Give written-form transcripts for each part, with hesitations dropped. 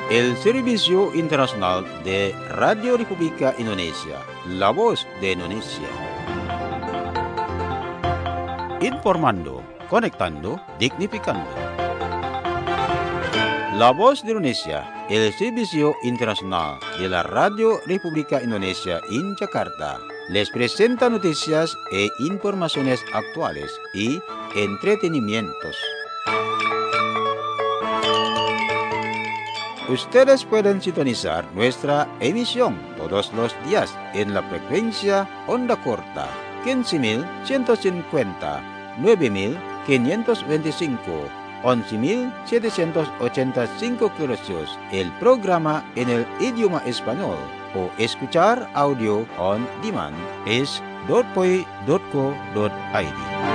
El Servicio Internacional de Radio República Indonesia, la voz de Indonesia. Informando, conectando, dignificando. La voz de Indonesia, el Servicio Internacional de la Radio República Indonesia en Jakarta, les presenta noticias e informaciones actuales y entretenimientos. Ustedes pueden sintonizar nuestra emisión todos los días en la frecuencia onda corta 15.150, 9.525, 11.785 kHz, el programa en el idioma español, o escuchar audio on demand es .poi.co.id.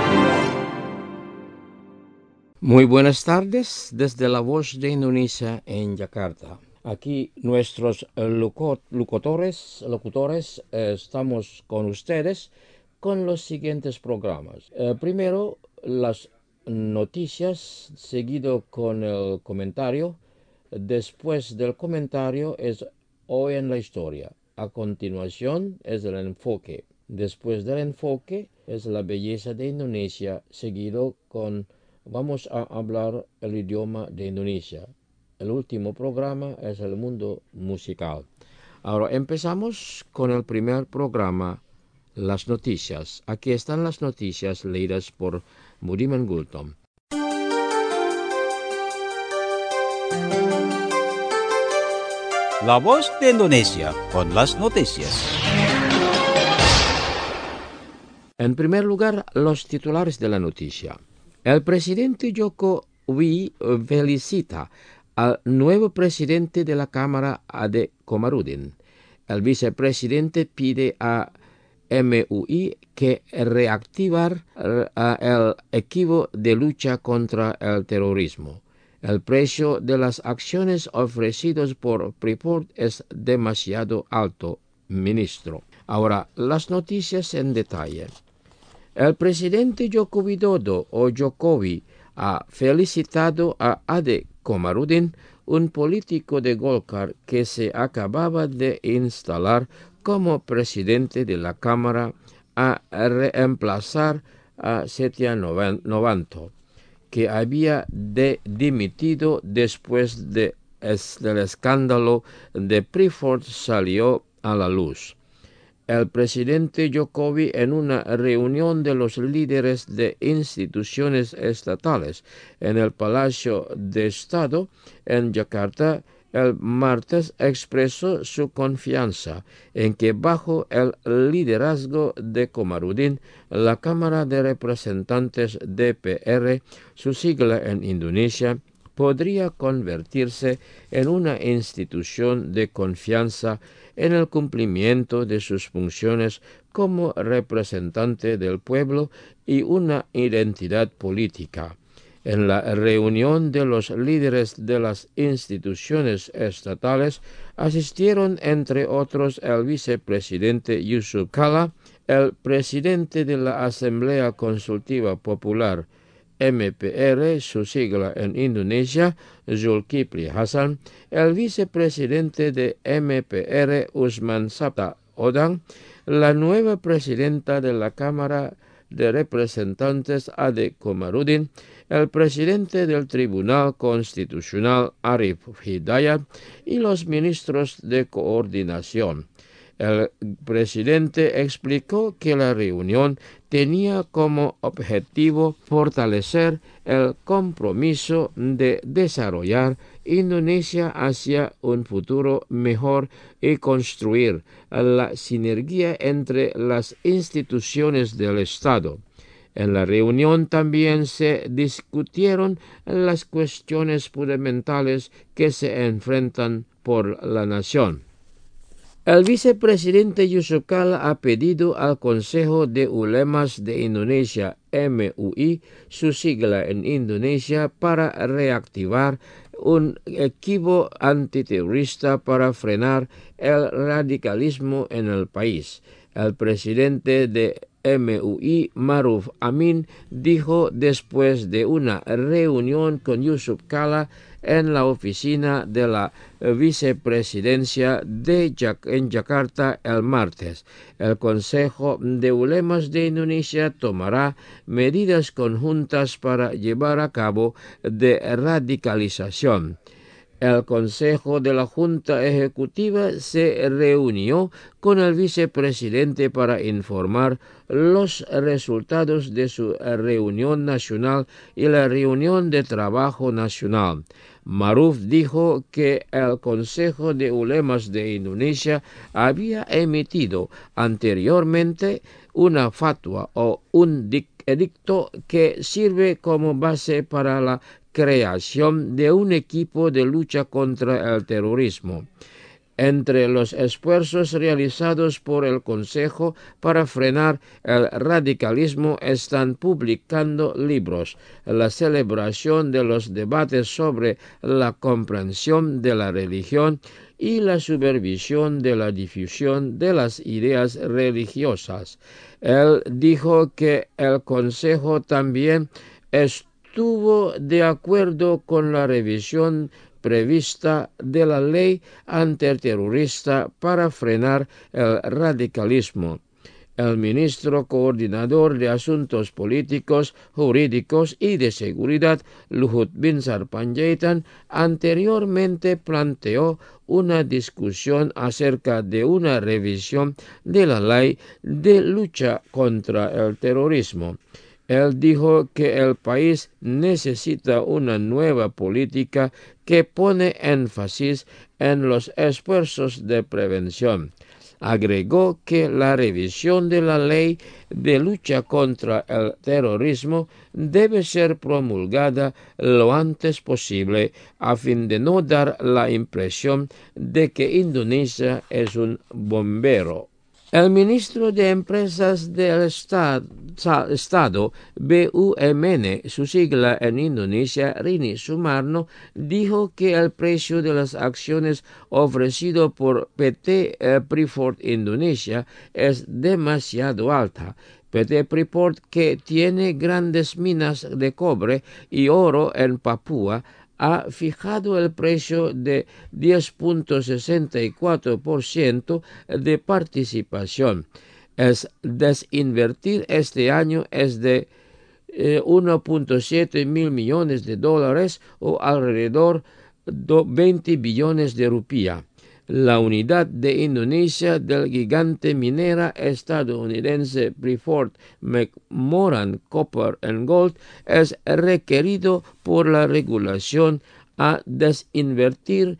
Muy buenas tardes desde la voz de Indonesia en Jakarta. Aquí nuestros locutores estamos con ustedes con los siguientes programas. Primero, las noticias, seguido con el comentario. Después del comentario es Hoy en la Historia. A continuación es el enfoque. Después del enfoque es la belleza de Indonesia, seguido con vamos a hablar el idioma de Indonesia. El último programa es el mundo musical. Ahora empezamos con el primer programa, las noticias. Aquí están las noticias leídas por Budiman Gultom. La voz de Indonesia con las noticias. En primer lugar, los titulares de la noticia. El presidente Jokowi felicita al nuevo presidente de la Cámara, Ade Komarudin. El vicepresidente pide a MUI que reactivar el equipo de lucha contra el terrorismo. El precio de las acciones ofrecidas por Freeport es demasiado alto, ministro. Ahora, las noticias en detalle. El presidente Joko Widodo o Jokowi ha felicitado a Ade Komarudin, un político de Golkar que se acababa de instalar como presidente de la Cámara, a reemplazar a Setia Novanto, que había dimitido después del escándalo de Freeport salió a la luz. El presidente Jokowi, en una reunión de los líderes de instituciones estatales en el Palacio de Estado en Yakarta, el martes expresó su confianza en que bajo el liderazgo de Komarudin, la Cámara de Representantes DPR, su sigla en Indonesia, podría convertirse en una institución de confianza en el cumplimiento de sus funciones como representante del pueblo y una identidad política. En la reunión de los líderes de las instituciones estatales asistieron entre otros el vicepresidente Yusuf Kala, el presidente de la Asamblea Consultiva Popular MPR, su sigla en Indonesia, Zulkifli Hasan, el vicepresidente de MPR, Usman Sabta Odang, la nueva presidenta de la Cámara de Representantes, Ade Komarudin, el presidente del Tribunal Constitucional, Arif Hidayat, y los ministros de coordinación. El presidente explicó que la reunión tenía como objetivo fortalecer el compromiso de desarrollar Indonesia hacia un futuro mejor y construir la sinergia entre las instituciones del Estado. En la reunión también se discutieron las cuestiones fundamentales que se enfrentan por la nación. El vicepresidente Yusuf Kala ha pedido al Consejo de Ulemas de Indonesia, MUI, su sigla en Indonesia, para reactivar un equipo antiterrorista para frenar el radicalismo en el país. El presidente de MUI Maruf Amin dijo después de una reunión con Yusuf Kala en la oficina de la vicepresidencia en Yakarta el martes. El Consejo de Ulemas de Indonesia tomará medidas conjuntas para llevar a cabo de radicalización. El Consejo de la Junta Ejecutiva se reunió con el vicepresidente para informar los resultados de su reunión nacional y la reunión de trabajo nacional. Maruf dijo que el Consejo de Ulemas de Indonesia había emitido anteriormente una fatwa o un edicto que sirve como base para la creación de un equipo de lucha contra el terrorismo. Entre los esfuerzos realizados por el Consejo para frenar el radicalismo están publicando libros, la celebración de los debates sobre la comprensión de la religión y la supervisión de la difusión de las ideas religiosas. Él dijo que el Consejo también estuvo de acuerdo con la revisión prevista de la ley antiterrorista para frenar el radicalismo. El ministro coordinador de Asuntos Políticos, Jurídicos y de Seguridad, Luhut Binsar Panjaitan, anteriormente planteó una discusión acerca de una revisión de la ley de lucha contra el terrorismo. Él dijo que el país necesita una nueva política que pone énfasis en los esfuerzos de prevención. Agregó que la revisión de la ley de lucha contra el terrorismo debe ser promulgada lo antes posible a fin de no dar la impresión de que Indonesia es un bombero. El ministro de Empresas del Estado, BUMN, su sigla en Indonesia, Rini Sumarno, dijo que el precio de las acciones ofrecido por PT Freeport Indonesia es demasiado alta. PT Freeport, que tiene grandes minas de cobre y oro en Papúa, ha fijado el precio de 10.64% de participación. El desinvertir este año es de 1.7 mil millones de dólares o alrededor de 20 billones de rupias. La unidad de Indonesia del gigante minera estadounidense Freeport McMoran Copper and Gold es requerido por la regulación a desinvertir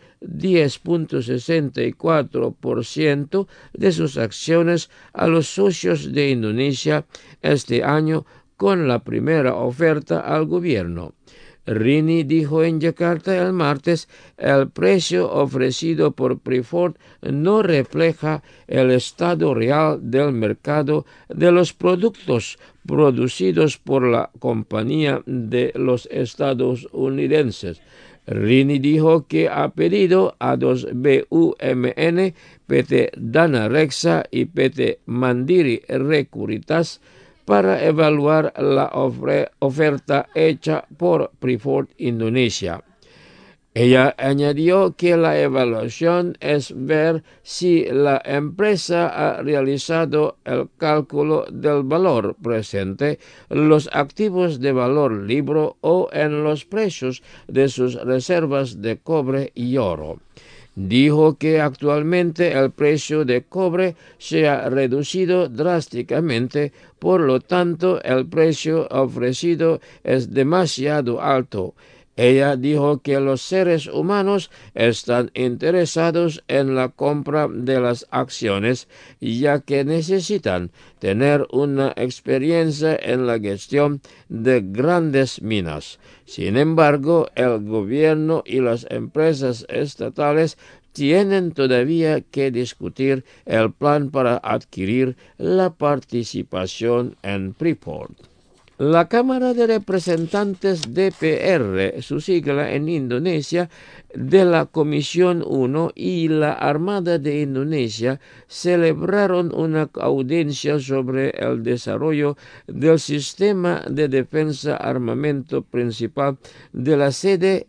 10.64% de sus acciones a los socios de Indonesia este año con la primera oferta al gobierno. Rini dijo en Yakarta el martes, el precio ofrecido por Freeport no refleja el estado real del mercado de los productos producidos por la compañía de los estadounidenses. Rini dijo que ha pedido a dos BUMN, PT Dana Reksa y PT Mandiri Recuritas, para evaluar la oferta hecha por Freeport Indonesia. Ella añadió que la evaluación es ver si la empresa ha realizado el cálculo del valor presente, los activos de valor libre o en los precios de sus reservas de cobre y oro. Dijo que actualmente el precio de cobre se ha reducido drásticamente, por lo tanto el precio ofrecido es demasiado alto. Ella dijo que los seres humanos están interesados en la compra de las acciones, ya que necesitan tener una experiencia en la gestión de grandes minas. Sin embargo, el gobierno y las empresas estatales tienen todavía que discutir el plan para adquirir la participación en Freeport. La Cámara de Representantes DPR, su sigla en Indonesia, de la Comisión 1 y la Armada de Indonesia celebraron una audiencia sobre el desarrollo del sistema de defensa armamento principal en la sede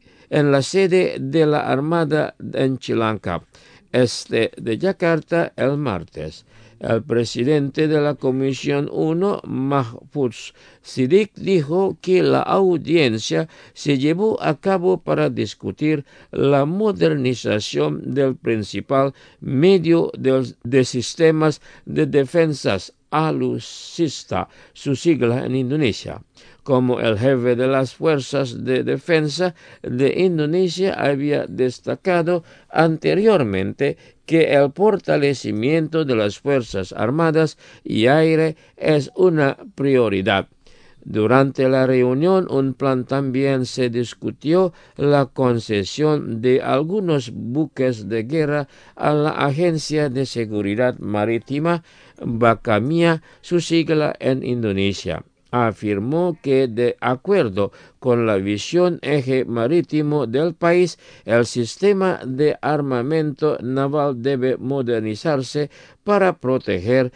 de la Armada en Cilangkap, este de Yakarta, el martes. El presidente de la Comisión 1, Mahfuz Siddiq, dijo que la audiencia se llevó a cabo para discutir la modernización del principal medio de sistemas de defensas alusista, su sigla en Indonesia. Como el jefe de las fuerzas de defensa de Indonesia había destacado anteriormente que el fortalecimiento de las Fuerzas Armadas y Aire es una prioridad. Durante la reunión, un plan también se discutió la concesión de algunos buques de guerra a la Agencia de Seguridad Marítima, Bakamia, su sigla en Indonesia. Afirmó que de acuerdo con la visión eje marítimo del país, el sistema de armamento naval debe modernizarse para proteger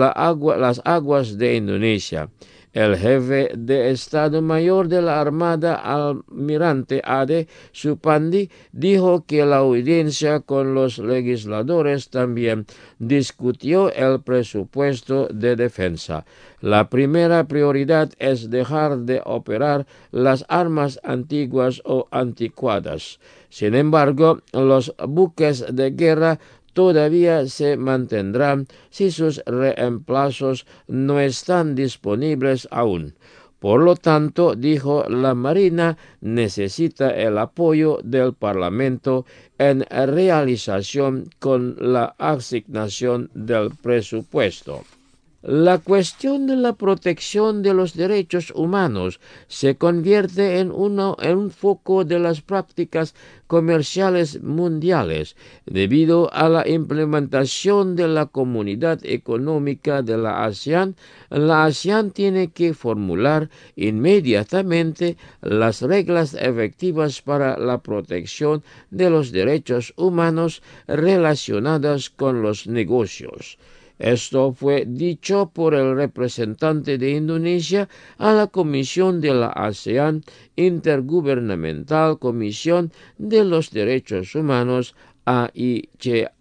las aguas de Indonesia. El jefe de Estado Mayor de la Armada, almirante Ade Supandi, dijo que la audiencia con los legisladores también discutió el presupuesto de defensa. La primera prioridad es dejar de operar las armas antiguas o anticuadas. Sin embargo, los buques de guerra todavía se mantendrán si sus reemplazos no están disponibles aún. Por lo tanto, dijo, la Marina necesita el apoyo del Parlamento en realización con la asignación del presupuesto. La cuestión de la protección de los derechos humanos se convierte en un foco de las prácticas comerciales mundiales debido a la implementación de la Comunidad Económica de la ASEAN. La ASEAN tiene que formular inmediatamente las reglas efectivas para la protección de los derechos humanos relacionadas con los negocios. Esto fue dicho por el representante de Indonesia a la Comisión de la ASEAN Intergubernamental Comisión de los Derechos Humanos, AICHR,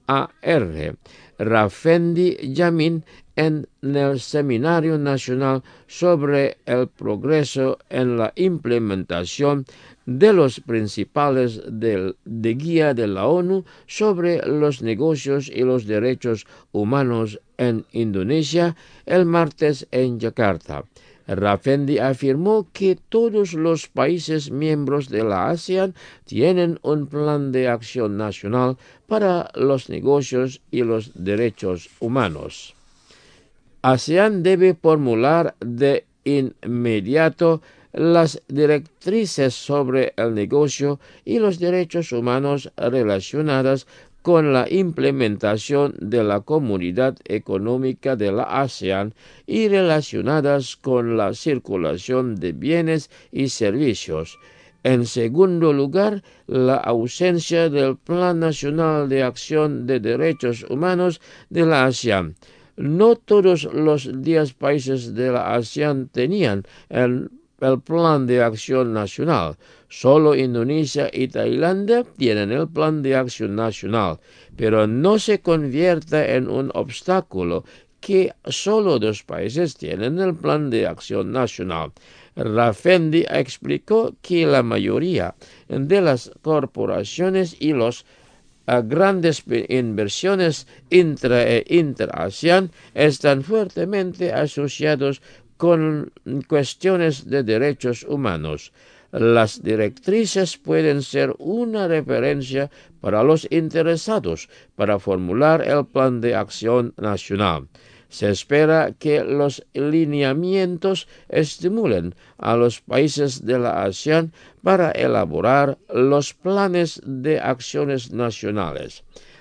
Rafendi Jamin, en el Seminario Nacional sobre el Progreso en la Implementación de los principales de guía de la ONU sobre los negocios y los derechos humanos en Indonesia el martes en Yakarta. Rafendi afirmó que todos los países miembros de la ASEAN tienen un plan de acción nacional para los negocios y los derechos humanos. ASEAN debe formular de inmediato las directrices sobre el negocio y los derechos humanos relacionadas con la implementación de la Comunidad Económica de la ASEAN y relacionadas con la circulación de bienes y servicios. En segundo lugar, la ausencia del Plan Nacional de Acción de Derechos Humanos de la ASEAN. No todos los 10 países de la ASEAN tenían el plan de acción nacional. Solo Indonesia y Tailandia tienen el plan de acción nacional, pero no se convierta en un obstáculo que solo 2 países tienen el plan de acción nacional. Rafendi explicó que la mayoría de las corporaciones y los grandes inversiones intra-ASEAN están fuertemente asociados con cuestiones de derechos humanos. Las directrices pueden ser una referencia para los interesados para formular el plan de acción nacional. Se espera que los lineamientos estimulen a los países de la ASEAN para elaborar los planes de acciones nacionales.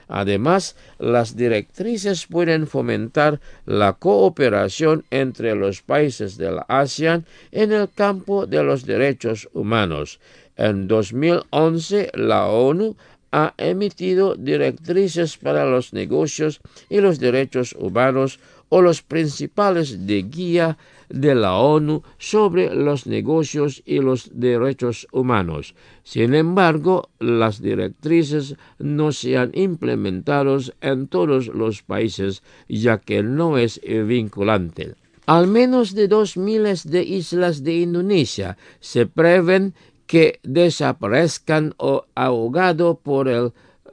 Además, las directrices pueden fomentar la cooperación entre los países de la ASEAN en el campo de los derechos humanos. En 2011, la ONU ha emitido directrices para los negocios y los derechos humanos, o los principales de guía de la ONU sobre los negocios y los derechos humanos. Sin embargo, las directrices no se han implementado en todos los países, ya que no es vinculante. Al menos de 2 miles de islas de Indonesia se prevén que desaparezcan o ahogado por el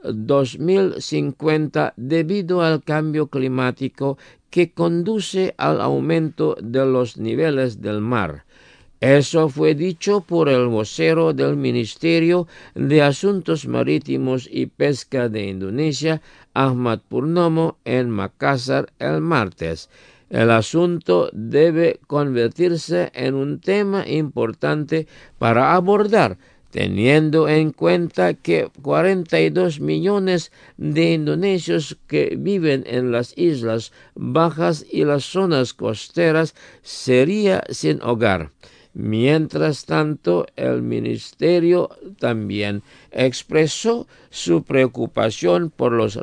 2050 debido al cambio climático que conduce al aumento de los niveles del mar. Eso fue dicho por el vocero del Ministerio de Asuntos Marítimos y Pesca de Indonesia, Ahmad Purnomo, en Makassar el martes. El asunto debe convertirse en un tema importante para abordar, teniendo en cuenta que 42 millones de indonesios que viven en las islas bajas y las zonas costeras serían sin hogar. Mientras tanto, el ministerio también expresó su preocupación por los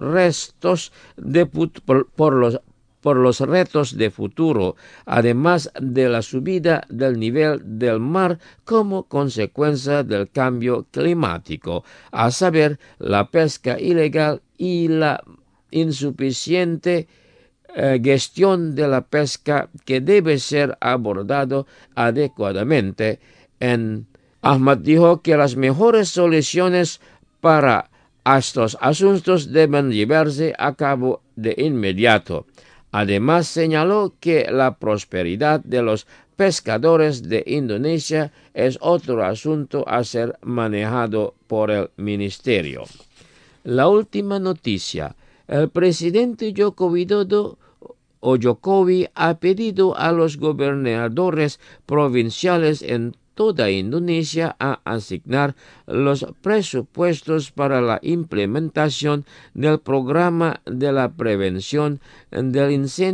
retos de futuro, además de la subida del nivel del mar como consecuencia del cambio climático, a saber, la pesca ilegal y la insuficiente gestión de la pesca, que debe ser abordado adecuadamente. Ahmad dijo que las mejores soluciones para estos asuntos deben llevarse a cabo de inmediato. Además, señaló que la prosperidad de los pescadores de Indonesia es otro asunto a ser manejado por el ministerio. La última noticia. El presidente Jokowi ha pedido a los gobernadores provinciales en toda Indonesia a asignar los presupuestos para la implementación del programa de la prevención de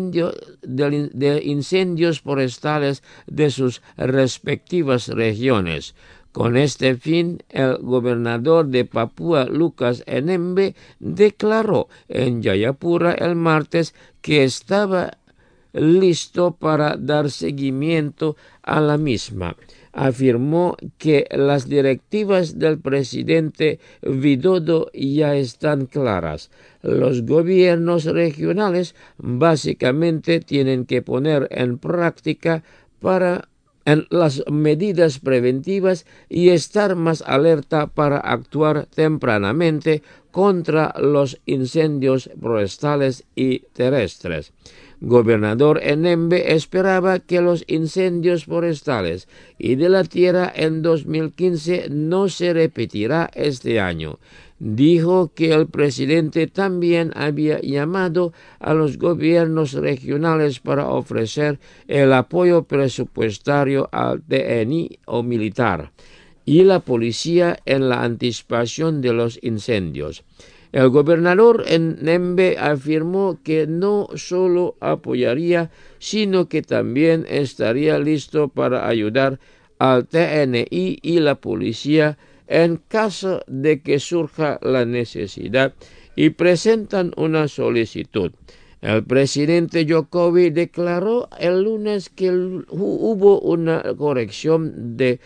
incendios forestales de sus respectivas regiones. Con este fin, el gobernador de Papúa, Lukas NMB, declaró en Jayapura el martes que estaba listo para dar seguimiento a la misma. Afirmó que las directivas del presidente Widodo ya están claras. Los gobiernos regionales básicamente tienen que poner en práctica las medidas preventivas y estar más alerta para actuar tempranamente contra los incendios forestales y terrestres. Gobernador NMB esperaba que los incendios forestales y de la tierra en 2015 no se repetirá este año. Dijo que el presidente también había llamado a los gobiernos regionales para ofrecer el apoyo presupuestario al TNI o militar y la policía en la anticipación de los incendios. El gobernador NMB afirmó que no solo apoyaría, sino que también estaría listo para ayudar al TNI y la policía en caso de que surja la necesidad y presentan una solicitud. El presidente Jokowi declaró el lunes que hubo una corrección de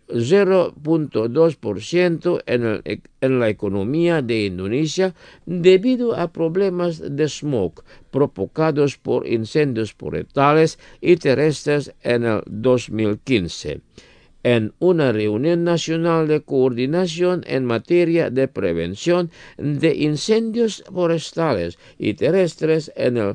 0.2% en la economía de Indonesia debido a problemas de smog provocados por incendios forestales y terrestres en el 2015. En una reunión nacional de coordinación en materia de prevención de incendios forestales y terrestres en el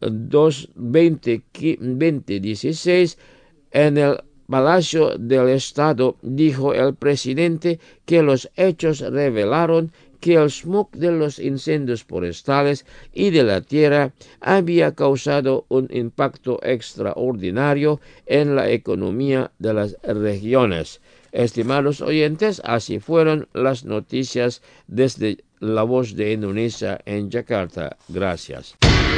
2016, en el Palacio del Estado, dijo el presidente que los hechos revelaron que el smog de los incendios forestales y de la tierra había causado un impacto extraordinario en la economía de las regiones. Estimados oyentes, así fueron las noticias desde La Voz de Indonesia en Jakarta. Gracias.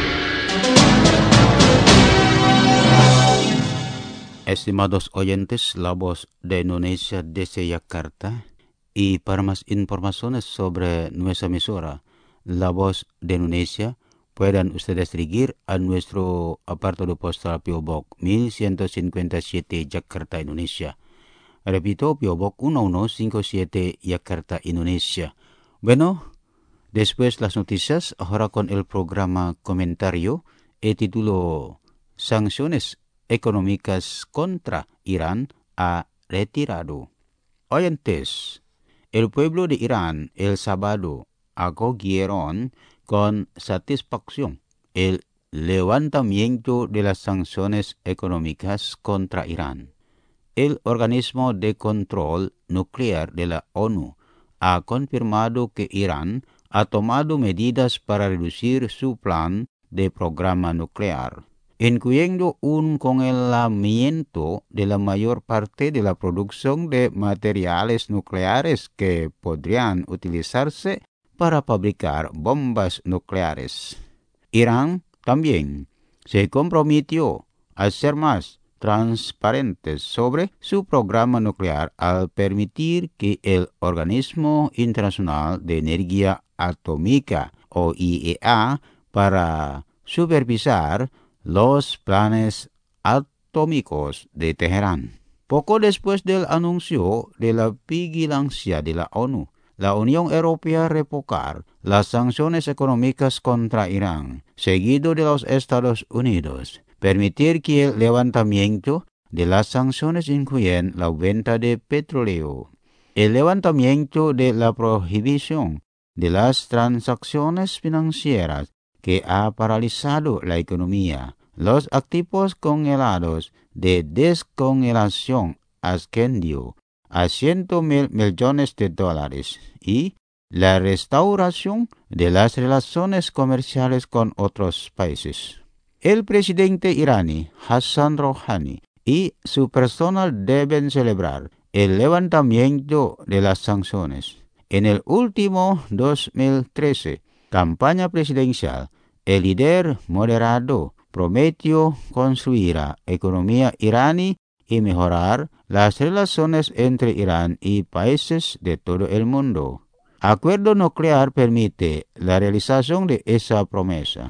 Estimados oyentes, La Voz de Indonesia desde Yakarta, y para más informaciones sobre nuestra emisora, La Voz de Indonesia, pueden ustedes dirigir a nuestro apartado postal P.O. Box 1157 Jakarta, Indonesia. Repito, P.O. Box 1157 Jakarta, Indonesia. Bueno, después las noticias, ahora con el programa comentario, el título Sanciones económicas contra Irán ha retirado. Oyentes, el pueblo de Irán el sábado acogieron con satisfacción el levantamiento de las sanciones económicas contra Irán. El organismo de control nuclear de la ONU ha confirmado que Irán ha tomado medidas para reducir su plan de programa nuclear, incluyendo un congelamiento de la mayor parte de la producción de materiales nucleares que podrían utilizarse para fabricar bombas nucleares. Irán también se comprometió a ser más transparentes sobre su programa nuclear al permitir que el Organismo Internacional de Energía Atómica, o IEA, para supervisar los planes atómicos de Teherán. Poco después del anuncio de la vigilancia de la ONU, la Unión Europea revocar las sanciones económicas contra Irán, seguido de los Estados Unidos. Permitir que el levantamiento de las sanciones incluyen la venta de petróleo, el levantamiento de la prohibición de las transacciones financieras que ha paralizado la economía, los activos congelados de descongelación ascendió a $100,000 millones y la restauración de las relaciones comerciales con otros países. El presidente iraní Hassan Rouhani y su personal deben celebrar el levantamiento de las sanciones. En el último 2013, campaña presidencial, el líder moderado prometió construir la economía iraní y mejorar las relaciones entre Irán y países de todo el mundo. Acuerdo nuclear permite la realización de esa promesa.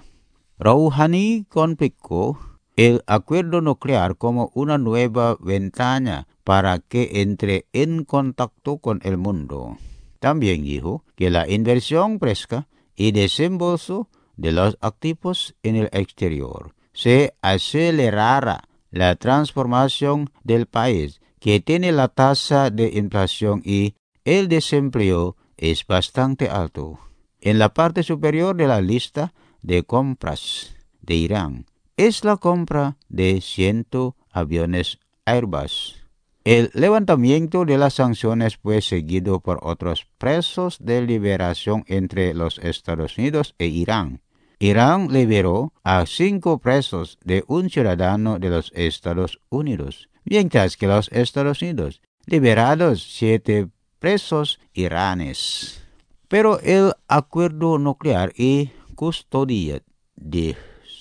Rouhani calificó el acuerdo nuclear como una nueva ventana para que entre en contacto con el mundo. También dijo que la inversión fresca y desembolso de los activos en el exterior se acelerará la transformación del país, que tiene la tasa de inflación y el desempleo es bastante alto. En la parte superior de la lista de compras de Irán es la compra de 100 aviones Airbus. El levantamiento de las sanciones fue seguido por otros procesos de liberación entre los Estados Unidos e Irán. Irán liberó a 5 presos de un ciudadano de los Estados Unidos, mientras que los Estados Unidos liberaron 7 presos iraníes. Pero el acuerdo nuclear y custodia de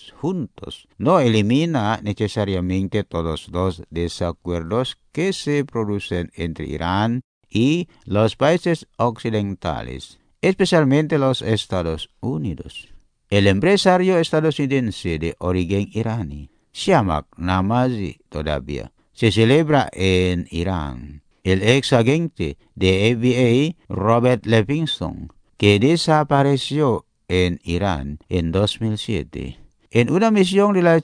juntos no elimina necesariamente todos los desacuerdos que se producen entre Irán y los países occidentales, especialmente los Estados Unidos. El empresario estadounidense de origen iraní, Siamak Namazi, todavía se celebra en Irán. El ex agente de FBI, Robert Levinson, que desapareció en Irán en 2007. En una misión de la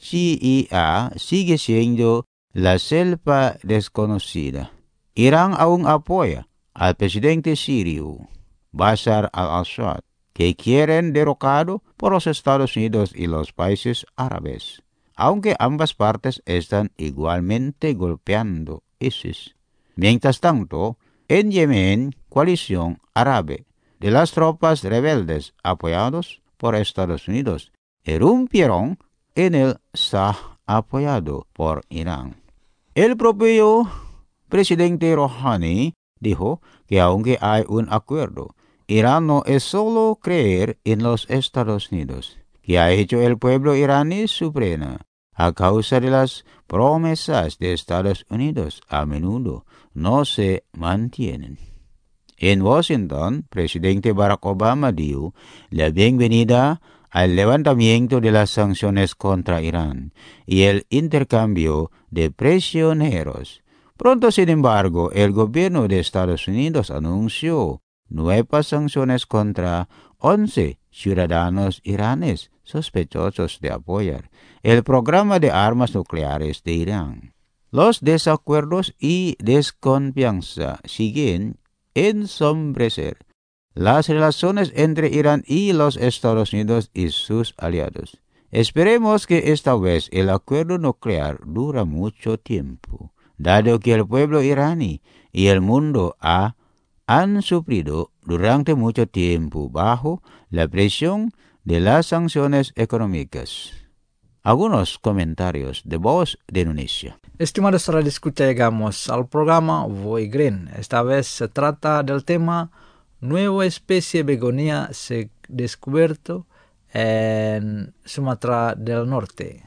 CIA, sigue siendo la selva desconocida. Irán aún apoya al presidente sirio, Bashar al-Assad, que quieren derrocado por los Estados Unidos y los países árabes, aunque ambas partes están igualmente golpeando ISIS. Mientras tanto, en Yemen, coalición árabe de las tropas rebeldes apoyados por Estados Unidos irrumpieron en el Shah apoyado por Irán. El propio presidente Rouhani dijo que aunque hay un acuerdo Irán no es solo creer en los Estados Unidos, que ha hecho el pueblo iraní su prena. A causa de las promesas de Estados Unidos, a menudo no se mantienen. En Washington, presidente Barack Obama dio la bienvenida al levantamiento de las sanciones contra Irán y el intercambio de prisioneros. Pronto, sin embargo, el gobierno de Estados Unidos anunció nuevas sanciones contra 11 ciudadanos iraníes sospechosos de apoyar el programa de armas nucleares de Irán. Los desacuerdos y desconfianza siguen ensombrecer las relaciones entre Irán y los Estados Unidos y sus aliados. Esperemos que esta vez el acuerdo nuclear dura mucho tiempo, dado que el pueblo iraní y el mundo han sufrido durante mucho tiempo bajo la presión de las sanciones económicas. Algunos comentarios de Voz de Indonesia. Estimados radio escucha, llegamos al programa Voy Green. Esta vez se trata del tema nueva especie begonia se descubierto en Sumatera del Norte.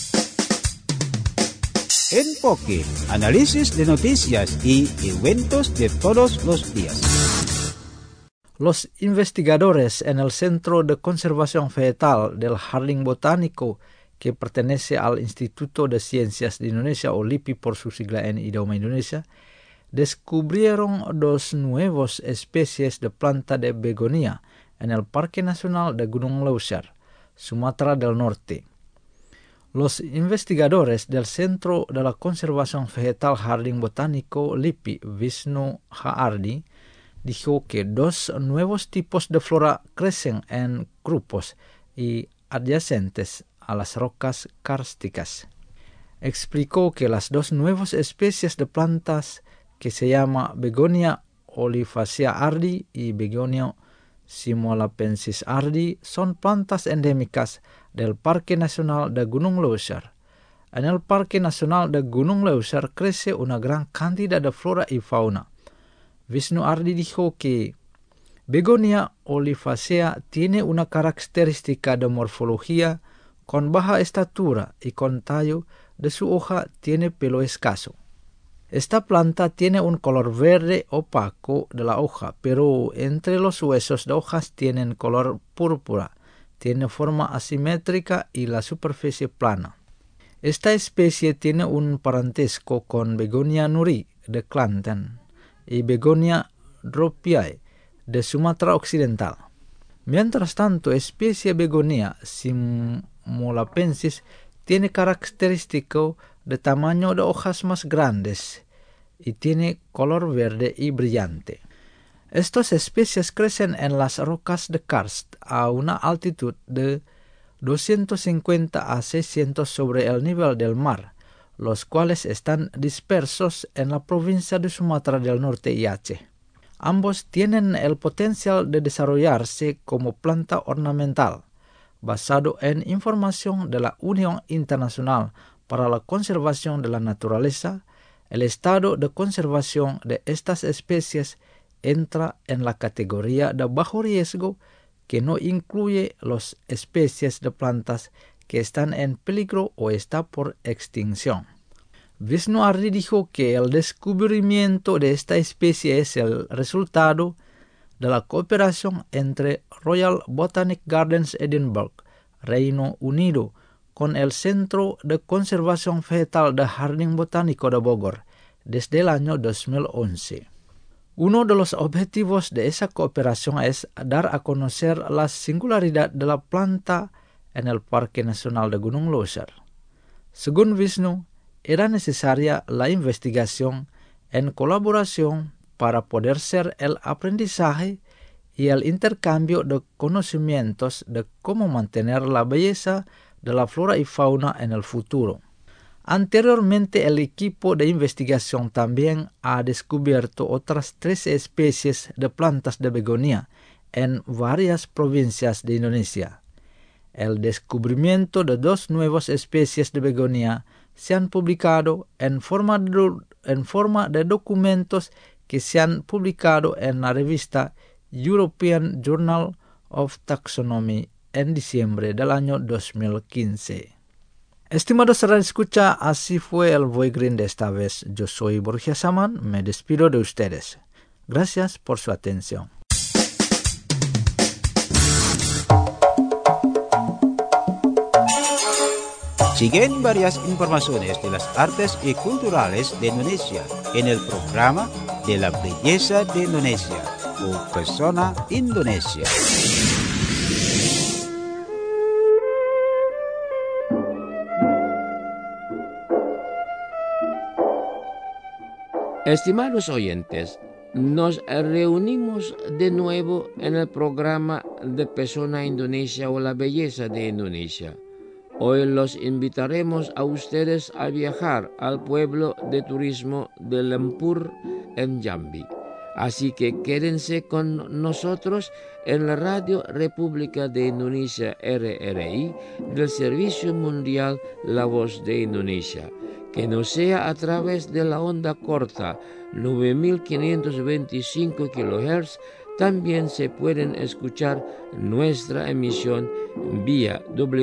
Enfoque, análisis de noticias y eventos de todos los días. Los investigadores en el Centro de Conservación Vegetal del Jardín Botánico, que pertenece al Instituto de Ciencias de Indonesia o LIPI por su sigla en idioma Indonesia, descubrieron 2 nuevas especies de planta de begonia en el Parque Nacional de Gunung Leuser, Sumatera del Norte. Los investigadores del Centro de la Conservación Vegetal Jardín Botánico LIPI, Wisnu Haardi, dijo que 2 nuevos tipos de flora crecen en grupos y adyacentes a las rocas kársticas. Explicó que las 2 nuevas especies de plantas, que se llama Begonia olivacea ardi y Begonia simolapensis ardi, son plantas endémicas del Parque Nacional de Gunung Leuser. En el Parque Nacional de Gunung Leuser crece una gran cantidad de flora y fauna. Wisnu Ardi dijo que Begonia olivacea tiene una característica de morfología con baja estatura y con tallo de su hoja tiene pelo escaso. Esta planta tiene un color verde opaco de la hoja, pero entre los huesos de hojas tienen color púrpura, tiene forma asimétrica y la superficie plana. Esta especie tiene un parentesco con Begonia nuri de Klanten y Begonia dropiae de Sumatra Occidental. Mientras tanto, especie Begonia simolapensis tiene característico de tamaño de hojas más grandes y tiene color verde y brillante. Estas especies crecen en las rocas de karst a una altitud de 250 a 600 sobre el nivel del mar, los cuales están dispersos en la provincia de Sumatra del Norte y Aceh. Ambos tienen el potencial de desarrollarse como planta ornamental, basado en información de la Unión Internacional para la Conservación de la Naturaleza. El estado de conservación de estas especies entra en la categoría de bajo riesgo, que no incluye las especies de plantas que están en peligro o están por extinción. Wisnu Ardi dijo que el descubrimiento de esta especie es el resultado de la cooperación entre Royal Botanic Gardens Edinburgh, Reino Unido, con el Centro de Conservación Vegetal del Jardín Botánico de Bogor desde el año 2011. Uno de los objetivos de esa cooperación es dar a conocer la singularidad de la planta en el Parque Nacional de Gunung Leuser. Según Wisnu, era necesaria la investigación en colaboración para poder ser el aprendizaje y el intercambio de conocimientos de cómo mantener la belleza de la flora y fauna en el futuro. Anteriormente, el equipo de investigación también ha descubierto otras 13 especies de plantas de begonia en varias provincias de Indonesia. El descubrimiento de 2 nuevas especies de begonia se han publicado en forma de documentos que se han publicado en la revista European Journal of Taxonomy en diciembre del año 2015. Estimados escucha, así fue el Voigreen de esta vez. Yo soy Borja Saman, me despido de ustedes. Gracias por su atención. Siguen varias informaciones de las artes y culturales de Indonesia en el programa de la belleza de Indonesia o Persona Indonesia. Estimados oyentes, nos reunimos de nuevo en el programa de Persona Indonesia o la belleza de Indonesia. Hoy los invitaremos a ustedes a viajar al pueblo de turismo de Lempur en Jambi. Así que quédense con nosotros en la Radio República de Indonesia RRI del Servicio Mundial La Voz de Indonesia. Que no sea a través de la onda corta 9525 kHz, también se pueden escuchar nuestra emisión vía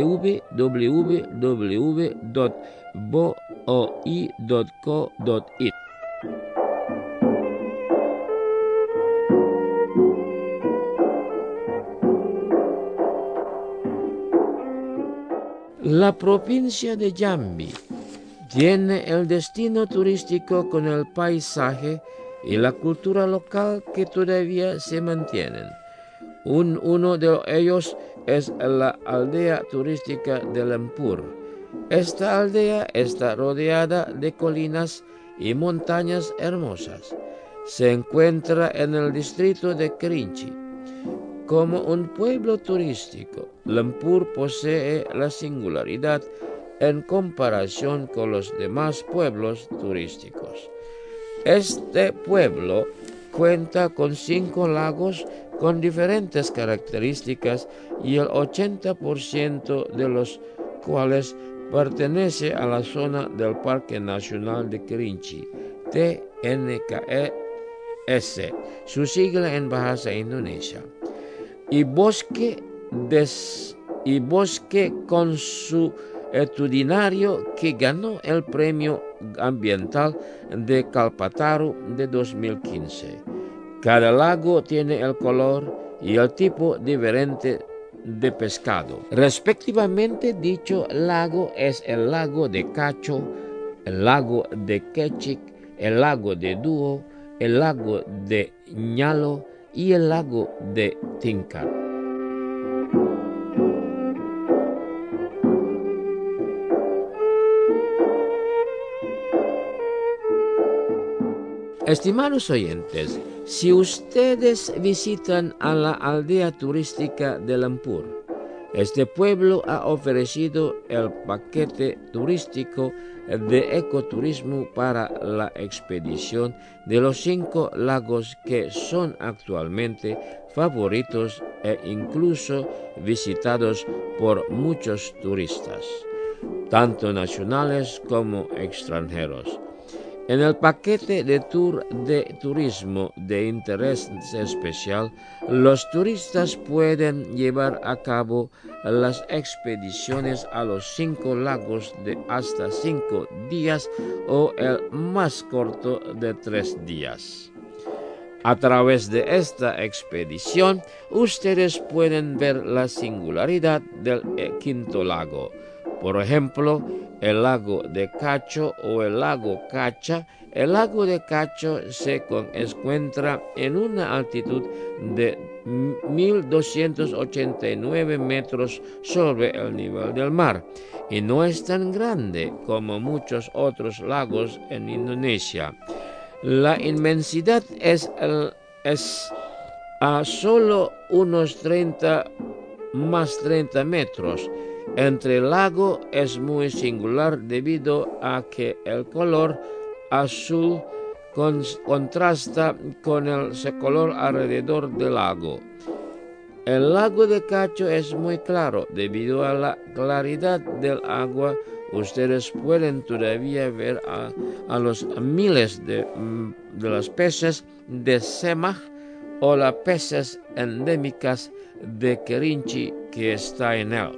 www.boi.co.id. La provincia de Jambi tiene el destino turístico con el paisaje y la cultura local que todavía se mantienen. Uno de ellos es la aldea turística de Lempur. Esta aldea está rodeada de colinas y montañas hermosas. Se encuentra en el distrito de Kerinci. Como un pueblo turístico, Lempur posee la singularidad en comparación con los demás pueblos turísticos. Este pueblo cuenta con 5 lagos con diferentes características y el 80% de los cuales pertenece a la zona del Parque Nacional de Kerinci, TNKS, su sigla en bahasa Indonesia, y bosque consuetudinario que ganó el Premio Ambiental de Kalpataru de 2015. Cada lago tiene el color y el tipo diferente de pescado. Respectivamente, dicho lago es el lago de Cacho, el lago de Kecik, el lago de Duo, el lago de Ñalo y el lago de Tingkat. Estimados oyentes, si ustedes visitan a la aldea turística de Lempur, este pueblo ha ofrecido el paquete turístico de ecoturismo para la expedición de los 5 lagos que son actualmente favoritos e incluso visitados por muchos turistas, tanto nacionales como extranjeros. En el paquete de tour de turismo de interés especial, los turistas pueden llevar a cabo las expediciones a los 5 lagos de hasta 5 días o el más corto de 3 días. A través de esta expedición, ustedes pueden ver la singularidad del 5º lago. Por ejemplo, el lago de Cacho o el lago Cacha. El lago de Cacho se encuentra en una altitud de 1.289 metros sobre el nivel del mar y no es tan grande como muchos otros lagos en Indonesia. La inmensidad es a solo unos 30 metros. Entre el lago es muy singular debido a que el color azul contrasta con el color alrededor del lago. El lago de Cacho es muy claro debido a la claridad del agua. Ustedes pueden todavía ver a los miles de los peces de Semaj o las peces endémicas de Kerinci que está en él.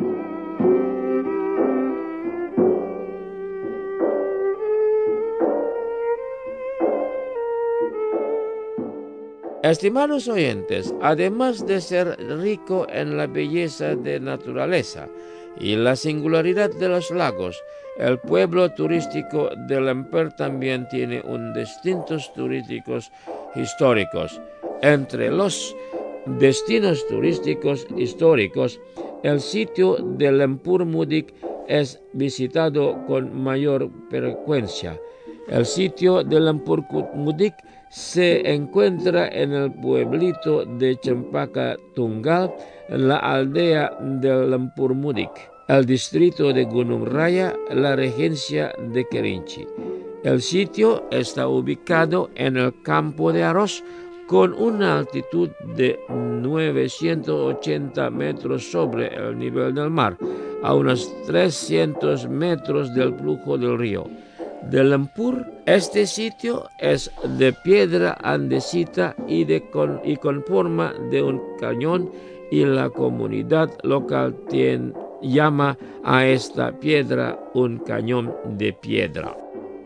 Estimados oyentes, además de ser rico en la belleza de naturaleza y la singularidad de los lagos, el pueblo turístico de Lemper también tiene destinos turísticos históricos. Entre los destinos turísticos históricos, el sitio de Lempur Mudik es visitado con mayor frecuencia. El sitio de Lempur Mudik se encuentra en el pueblito de Cempaka Tunggal, en la aldea de Lempur Mudik, el distrito de Gunung Raya, la regencia de Kerinci. El sitio está ubicado en el campo de arroz con una altitud de 980 metros sobre el nivel del mar, a unos 300 metros del flujo del río. De Lempur, este sitio es de piedra andesita y con forma de un cañón, y la comunidad local llama a esta piedra un cañón de piedra.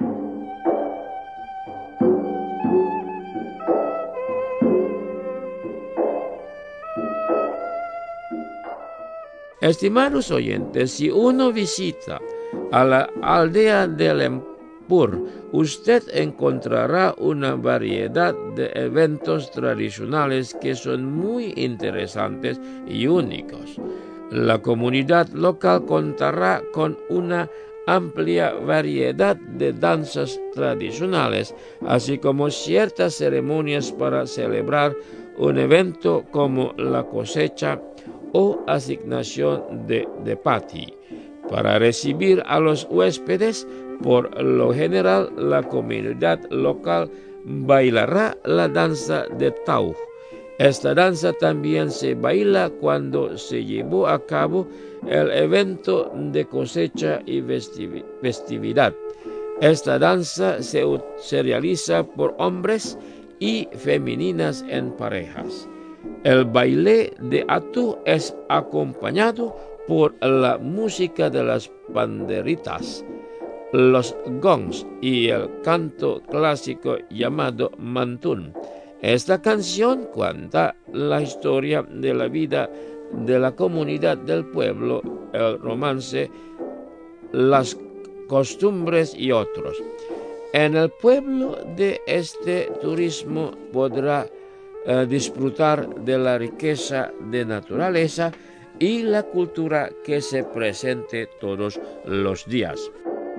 Estimados oyentes, si uno visita a la aldea de Lempur, usted encontrará una variedad de eventos tradicionales que son muy interesantes y únicos. La comunidad local contará con una amplia variedad de danzas tradicionales, así como ciertas ceremonias para celebrar un evento como la cosecha o asignación de pati. Para recibir a los huéspedes, por lo general, la comunidad local bailará la danza de Tauj. Esta danza también se baila cuando se llevó a cabo el evento de cosecha y festividad. Esta danza se realiza por hombres y femeninas en parejas. El baile de Atu es acompañado por la música de las panderitas, los gongs y el canto clásico llamado mantun. Esta canción cuenta la historia de la vida de la comunidad del pueblo, el romance, las costumbres y otros. En el pueblo de este turismo podrá disfrutar de la riqueza de naturaleza y la cultura que se presente todos los días.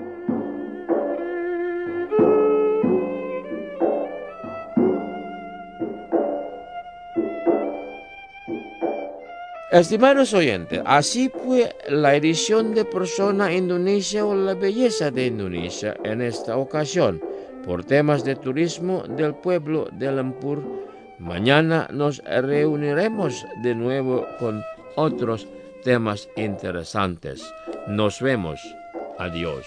Estimados oyentes, así fue la edición de Persona Indonesia o la belleza de Indonesia en esta ocasión, por temas de turismo del pueblo de Lempur. Mañana nos reuniremos de nuevo con otros temas interesantes. Nos vemos. Adiós.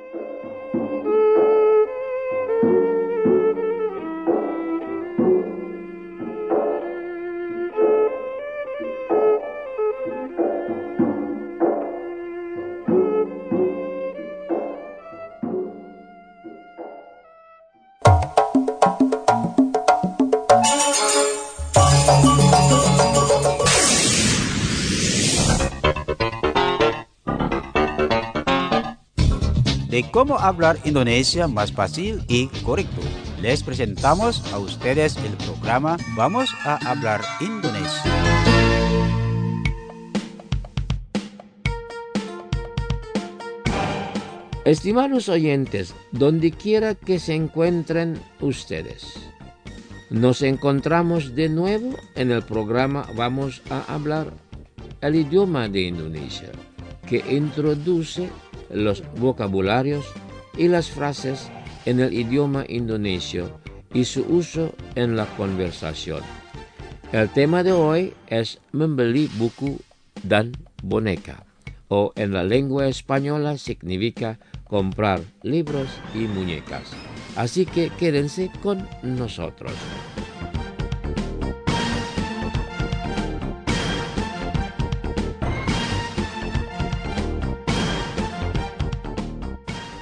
De cómo hablar Indonesia más fácil y correcto. Les presentamos a ustedes el programa Vamos a hablar Indonesia. Estimados oyentes, donde quiera que se encuentren ustedes, nos encontramos de nuevo en el programa Vamos a hablar el idioma de Indonesia, que introduce los vocabularios y las frases en el idioma indonesio y su uso en la conversación. El tema de hoy es membeli buku dan boneka, o en la lengua española significa comprar libros y muñecas. Así que quédense con nosotros.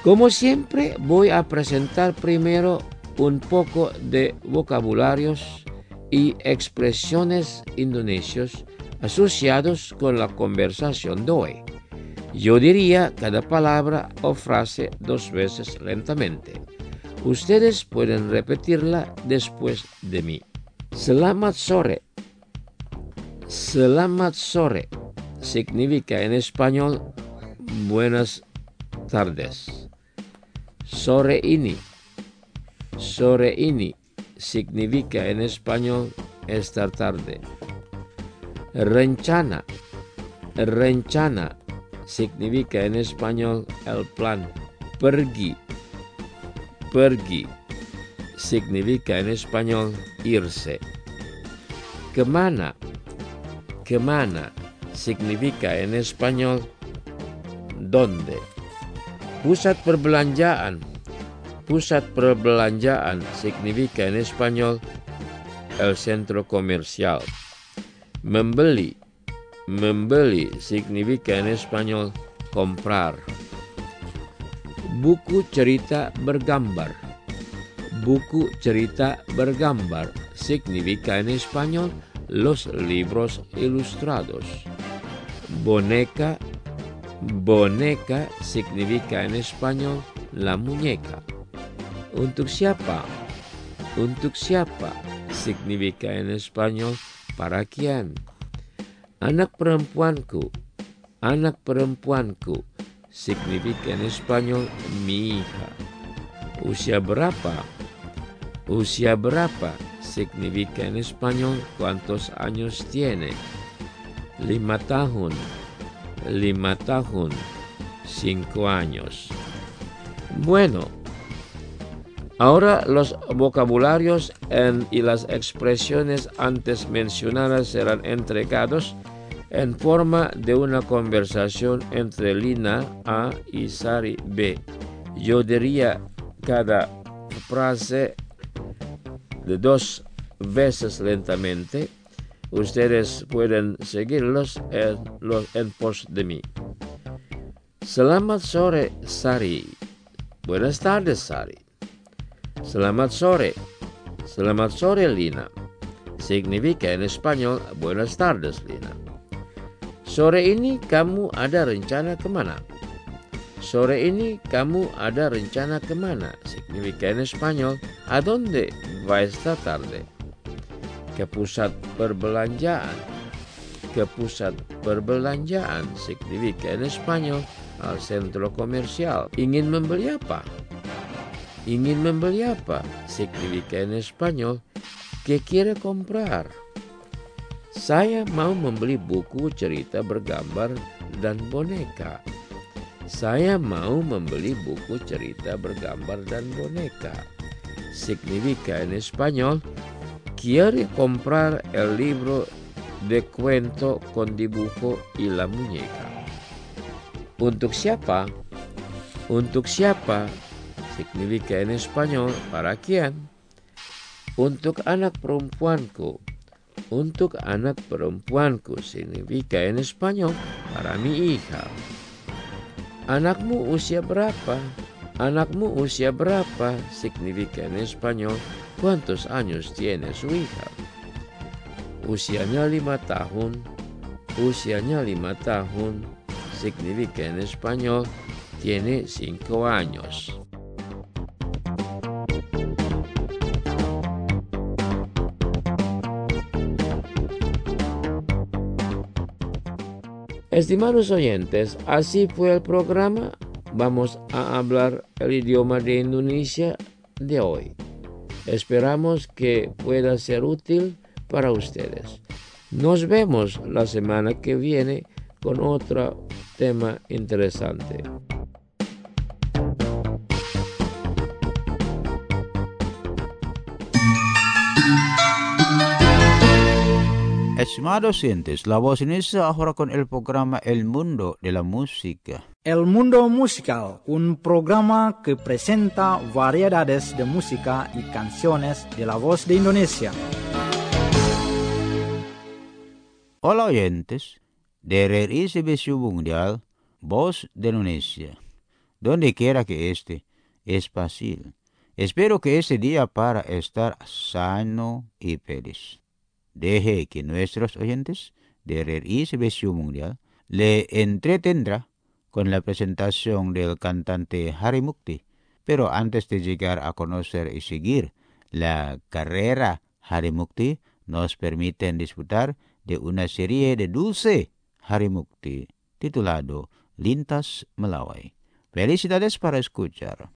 Como siempre, voy a presentar primero un poco de vocabularios y expresiones indonesios asociados con la conversación de hoy. Yo diría cada palabra o frase 2 veces lentamente. Ustedes pueden repetirla después de mí. Selamat sore. Selamat sore significa en español buenas tardes. Sore ini significa en español esta tarde. Rencana significa en español el plan. Pergi significa en español irse. Kemana significa en español dónde. Pusat perbelanjaan significa en español el centro comercial. Membeli significa en español comprar. Buku cerita bergambar significa en español los libros ilustrados. Boneka significa en español la muñeca. Untuk siapa significa en español para quién. Anak perempuanku significa en español mi hija. Usia berapa significa en español cuántos años tiene. 5 tahun, 5 años. Bueno, ahora los vocabularios y las expresiones antes mencionadas serán entregados en forma de una conversación entre Lina A y Sari B. Yo diría cada frase de 2 veces lentamente. Ustedes pueden seguirlos en pos de mí. Selamat sore, Sari. Buenas tardes, Sari. Selamat sore, Lina. Significa en español buenas tardes, Lina. Sore ini kamu ada rencana kemana? Significa en español ¿a dónde va esta tarde? Ke pusat perbelanjaan significa en español al centro comercial. Ingin membeli apa significa en español ¿qué quiere comprar? Saya mau membeli buku cerita bergambar dan boneka. Significa en español quiere comprar el libro de cuento con dibujo y la muñeca. Untuk siapa significa en español para quién. Untuk anak perempuanku significa en español para mi hija. Anakmu usia berapa significa en español ¿cuántos años tiene su hija? Usianya 5 tahun significa en español tiene 5 años. Estimados oyentes, así fue el programa. Vamos a hablar el idioma de Indonesia de hoy. Esperamos que pueda ser útil para ustedes. Nos vemos la semana que viene con otro tema interesante. Estimados oyentes, La Voz Indonesia ahora con el programa El Mundo de la Música. El Mundo Musical, un programa que presenta variedades de música y canciones de la voz de Indonesia. Hola oyentes, de RRI Mundial, Voz de Indonesia. donde quiera que esté, es fácil. Espero que ese día para estar sano y feliz. Deje que nuestros oyentes de RRI Servicio Mundial le entretendrá con la presentación del cantante Hari Mukti. Pero antes de llegar a conocer y seguir la carrera Hari Mukti, nos permiten disfrutar de una serie de dulce Hari Mukti titulado Lintas Melawai. Felicidades para escuchar.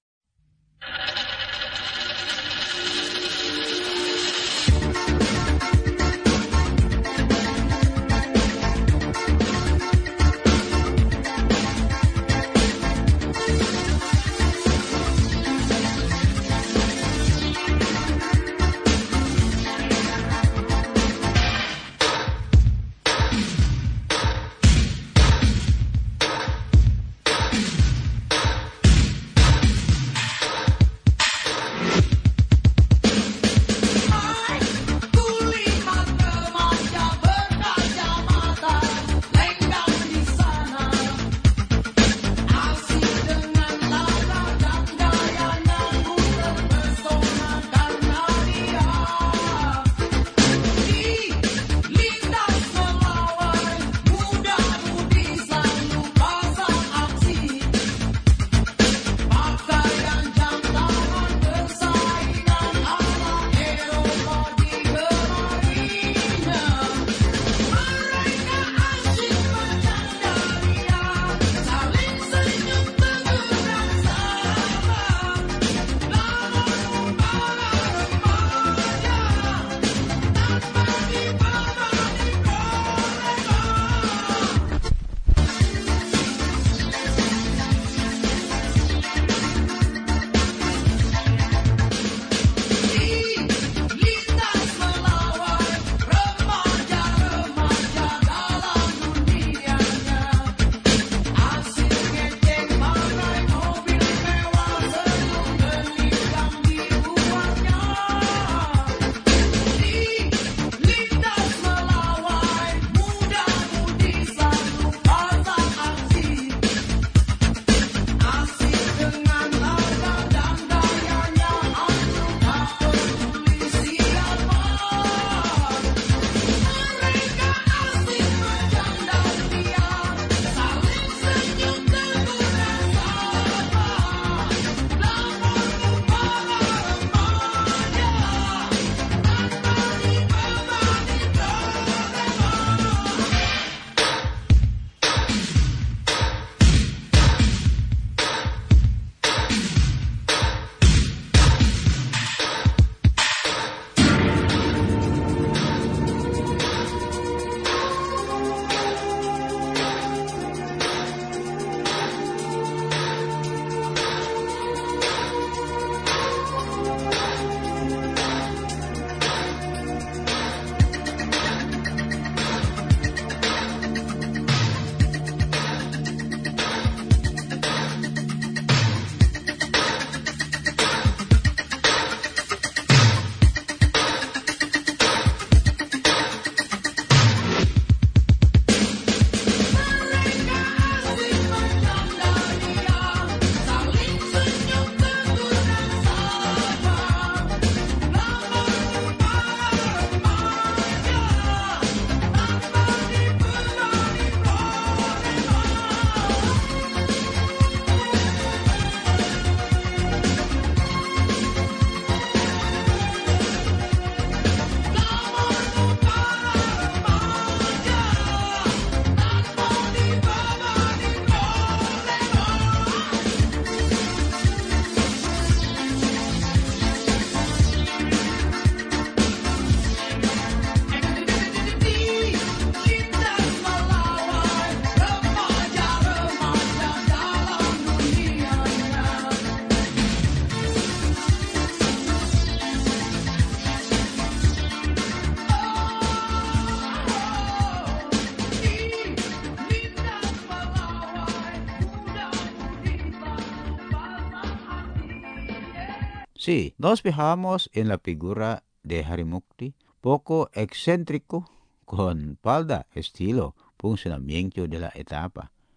Sí, nos fijamos en la figura de Hari Mukti, poco excéntrico, con falda, estilo, funcionamiento de la etapa.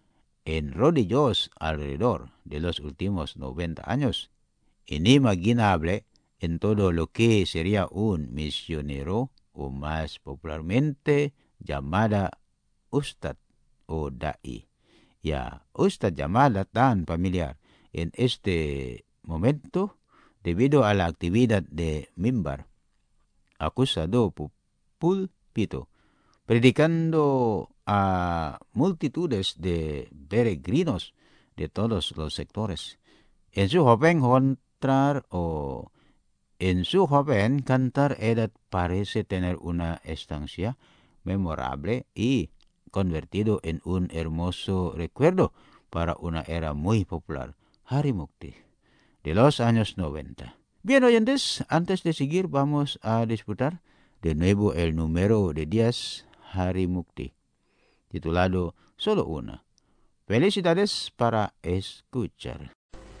en rodillos alrededor de los últimos 90 años, inimaginable en todo lo que sería un misionero, o más popularmente llamada Ustad o Da'i. Ya, Ustad llamada tan familiar en este momento debido a la actividad de mimbar, acusado púlpito, predicando a multitudes de peregrinos de todos los sectores. En su joven cantar edad parece tener una estancia memorable y convertido en un hermoso recuerdo para una era muy popular, Hari Mukti, de los años 90. Bien, oyentes, antes de seguir vamos a disfrutar de nuevo el número de días Hari Mukti, titulado Solo Una. Felicidades para escuchar.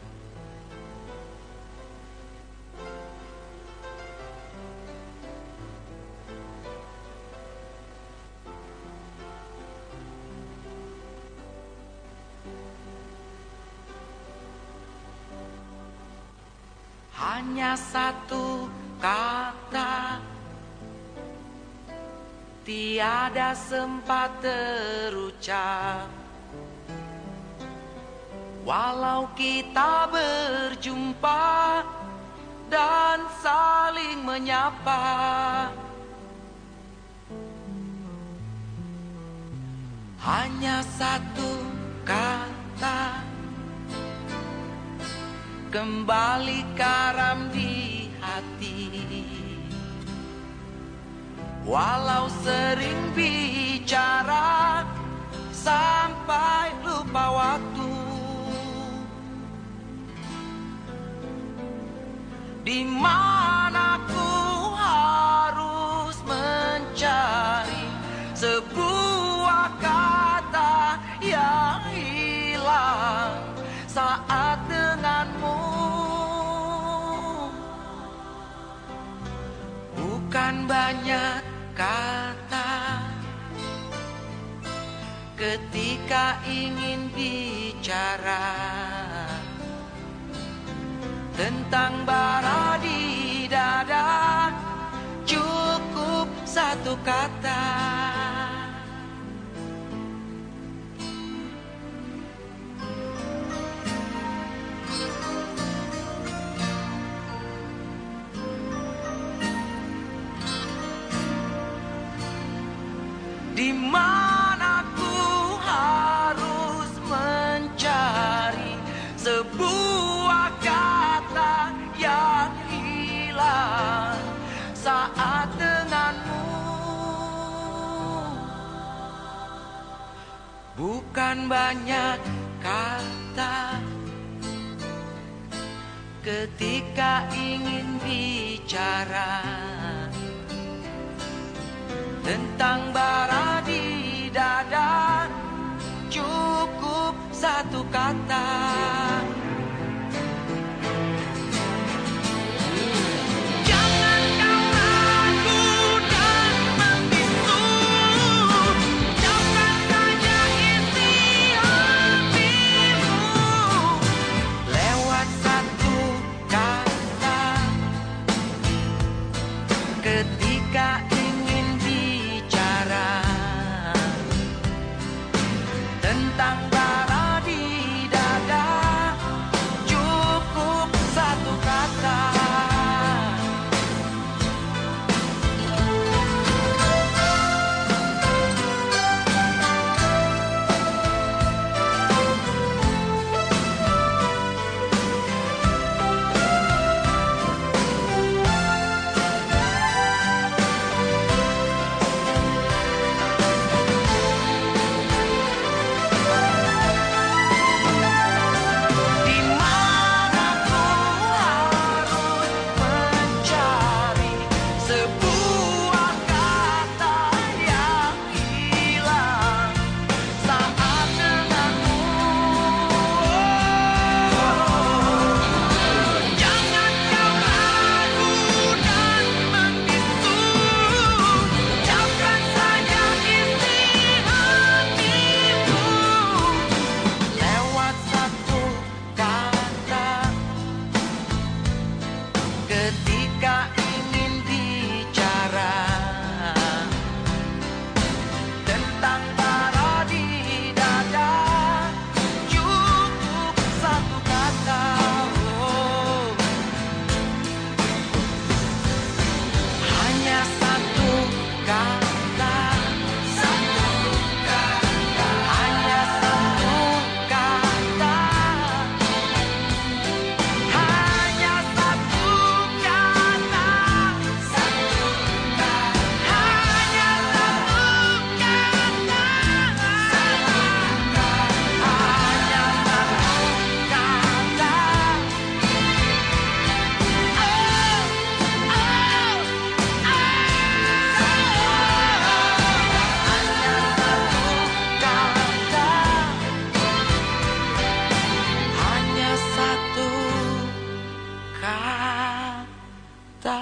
Hanya satu kata, tiada sempat terucap. Walau kita berjumpa dan saling menyapa, hanya satu kata, kembali karam di hati. Walau sering bicara sampai lupa waktu, di mana ku harus mencari sebuah kata yang hilang saat denganmu. Bukan banyak kata ketika ingin bicara tentang bara di dada, cukup satu kata. Di mana ku harus mencari sebuah kata yang hilang saat denganmu. Bukan banyak kata ketika ingin bicara tentang bara di dada, cukup satu kata. Jangan kau ragu dan membisu, jawabkan saja isi hatimu lewat satu kata ketika ingin bicara kita.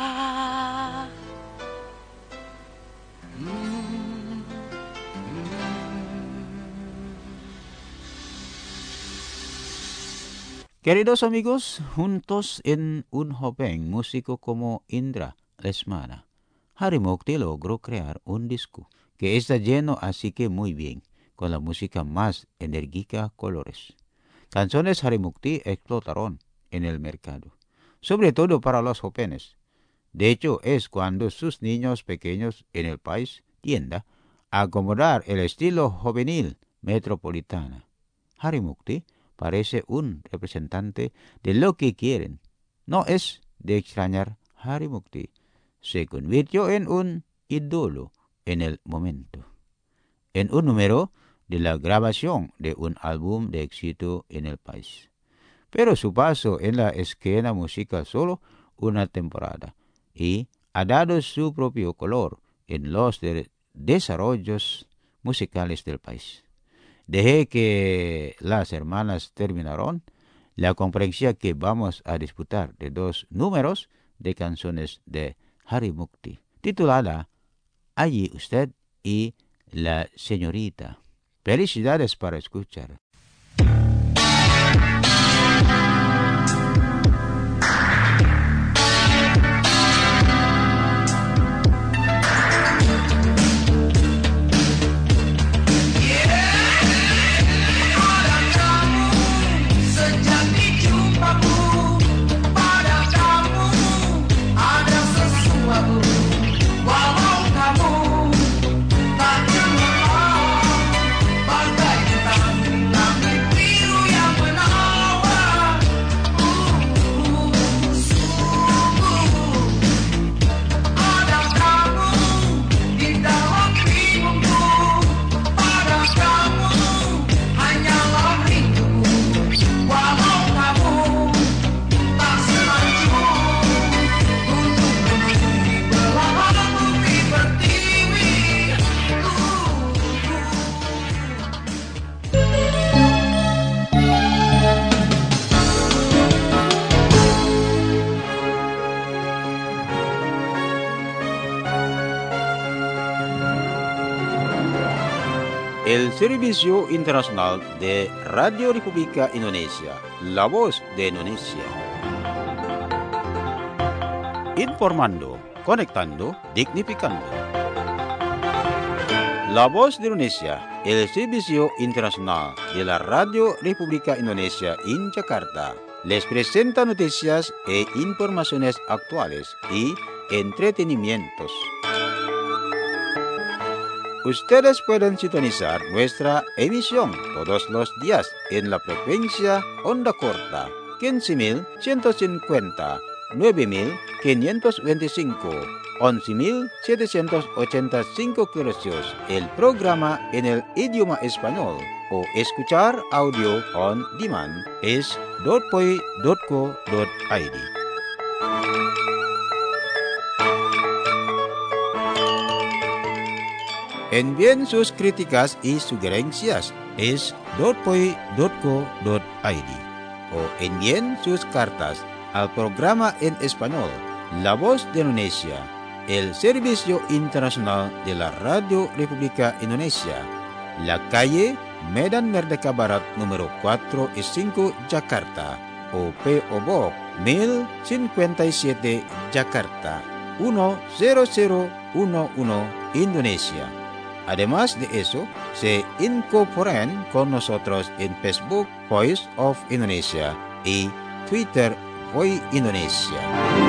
Queridos amigos, juntos en un joven músico como Indra Lesmana, Harimukti logró crear un disco que está lleno así que muy bien, con la música más enérgica colores. Canciones Harimukti explotaron en el mercado, sobre todo para los jóvenes. De hecho, es cuando sus niños pequeños en el país tienden a acomodar el estilo juvenil metropolitana. Harimukti parece un representante de lo que quieren. No es de extrañar, Harimukti se convirtió en un ídolo en el momento, en un número de la grabación de un álbum de éxito en el país. Pero su paso en la escena musical solo una temporada y ha dado su propio color en los desarrollos musicales del país. Dejé que las hermanas terminaron la conferencia que vamos a disputar de 2 números de canciones de Harimukti, titulada Allí usted y la señorita. Felicidades para escuchar. El Servicio Internacional de Radio República Indonesia, La Voz de Indonesia. Informando, conectando, dignificando. La Voz de Indonesia, el Servicio Internacional de la Radio República Indonesia en Jakarta, les presenta noticias e informaciones actuales y entretenimientos. Ustedes pueden sintonizar nuestra emisión todos los días en la frecuencia onda corta 15.150, 9.525, 11.785 kHz, el programa en el idioma español, o escuchar audio on demand es .poi.co.id. Envíen sus críticas y sugerencias es .poi.co.id o envíen sus cartas al programa en español La Voz de Indonesia, el Servicio Internacional de la Radio República Indonesia, la calle Medan Merdeka Barat número 4 y 5 Jakarta, o P.O. Box 1057 Jakarta 10011 Indonesia. Además de eso, se incorporan con nosotros en Facebook Voice of Indonesia y Twitter Voice Indonesia.